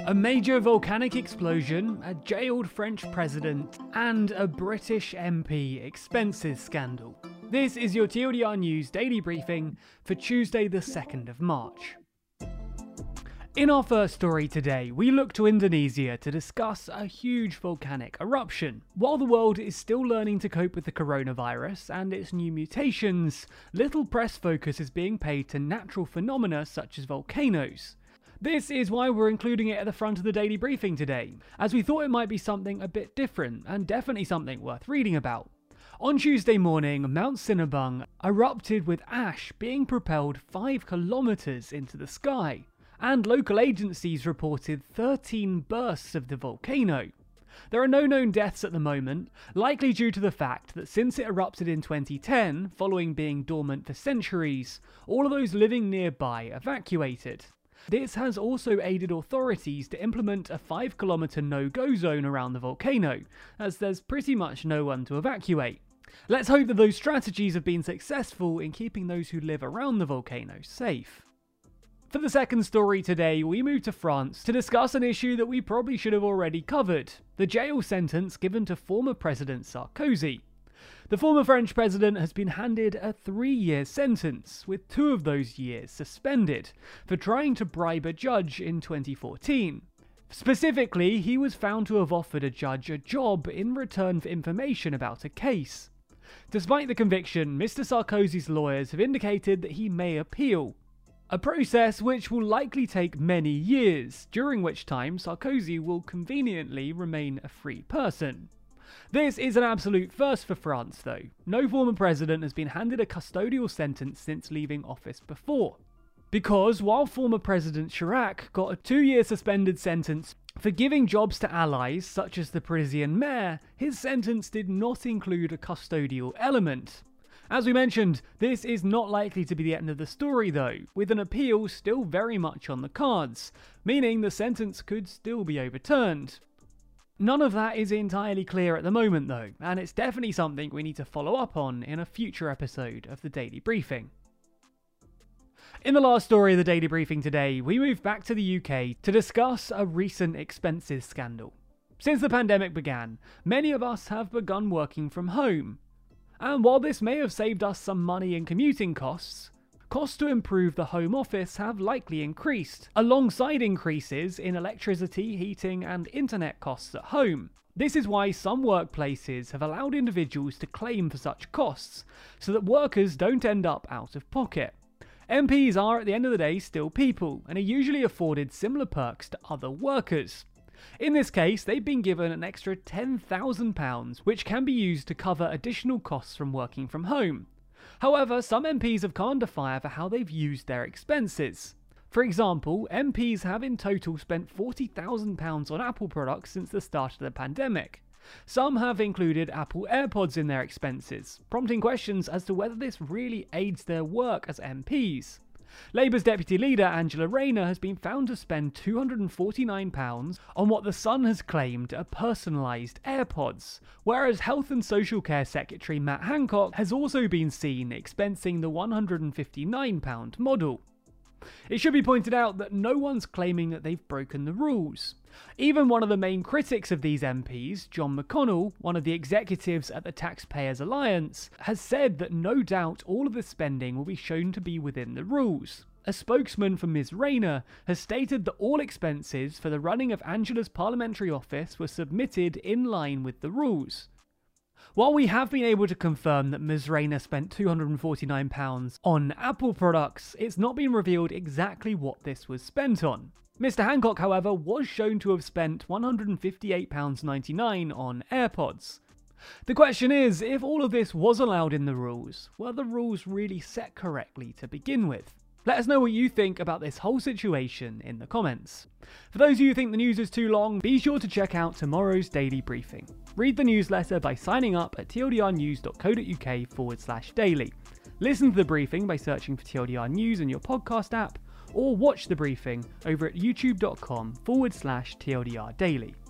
A major volcanic explosion, a jailed French president, and a British MP expenses scandal. This is your TLDR News daily briefing for Tuesday the 2nd of March. In our first story today, we look to Indonesia to discuss a huge volcanic eruption. While the world is still learning to cope with the coronavirus and its new mutations, little press focus is being paid to natural phenomena such as volcanoes. This is why we're including it at the front of the daily briefing today, as we thought it might be something a bit different and definitely something worth reading about. On Tuesday morning, Mount Sinabung erupted with ash being propelled 5 kilometers into the sky, and local agencies reported 13 bursts of the volcano. There are no known deaths at the moment, likely due to the fact that since it erupted in 2010, following being dormant for centuries, all of those living nearby evacuated. This has also aided authorities to implement a 5-kilometer no-go zone around the volcano, as there's pretty much no one to evacuate. Let's hope that those strategies have been successful in keeping those who live around the volcano safe. For the second story today, we move to France to discuss an issue that we probably should have already covered: the jail sentence given to former President Sarkozy. The former French president has been handed a 3-year sentence, with 2 of those years suspended, for trying to bribe a judge in 2014. Specifically, he was found to have offered a judge a job in return for information about a case. Despite the conviction, Mr. Sarkozy's lawyers have indicated that he may appeal, a process which will likely take many years, during which time Sarkozy will conveniently remain a free person. This is an absolute first for France though. No former president has been handed a custodial sentence since leaving office before. Because while former President Chirac got a 2-year suspended sentence for giving jobs to allies such as the Parisian mayor, his sentence did not include a custodial element. As we mentioned, this is not likely to be the end of the story though, with an appeal still very much on the cards, meaning the sentence could still be overturned. None of that is entirely clear at the moment though, and it's definitely something we need to follow up on in a future episode of the Daily Briefing. In the last story of the Daily Briefing today, we move back to the UK to discuss a recent expenses scandal. Since the pandemic began, many of us have begun working from home. And while this may have saved us some money in commuting costs to improve the home office have likely increased, alongside increases in electricity, heating, and internet costs at home. This is why some workplaces have allowed individuals to claim for such costs, so that workers don't end up out of pocket. MPs are, at the end of the day, still people, and are usually afforded similar perks to other workers. In this case, they've been given an extra £10,000, which can be used to cover additional costs from working from home. However, some MPs have come under fire for how they've used their expenses. For example, MPs have in total spent £40,000 on Apple products since the start of the pandemic. Some have included Apple AirPods in their expenses, prompting questions as to whether this really aids their work as MPs. Labour's deputy leader Angela Rayner has been found to spend £249 on what The Sun has claimed are personalised AirPods, whereas Health and Social Care Secretary Matt Hancock has also been seen expensing the £159 model. It should be pointed out that no one's claiming that they've broken the rules. Even one of the main critics of these MPs, John McConnell, one of the executives at the Taxpayers Alliance, has said that no doubt all of the spending will be shown to be within the rules. A spokesman for Ms. Rayner has stated that all expenses for the running of Angela's parliamentary office were submitted in line with the rules. While we have been able to confirm that Ms. Rayner spent £249 on Apple products, it's not been revealed exactly what this was spent on. Mr. Hancock, however, was shown to have spent £158.99 on AirPods. The question is, if all of this was allowed in the rules, were the rules really set correctly to begin with? Let us know what you think about this whole situation in the comments. For those of you who think the news is too long, be sure to check out tomorrow's daily briefing. Read the newsletter by signing up at tldrnews.co.uk/daily. Listen to the briefing by searching for TLDR News in your podcast app, or watch the briefing over at youtube.com/TLDR Daily.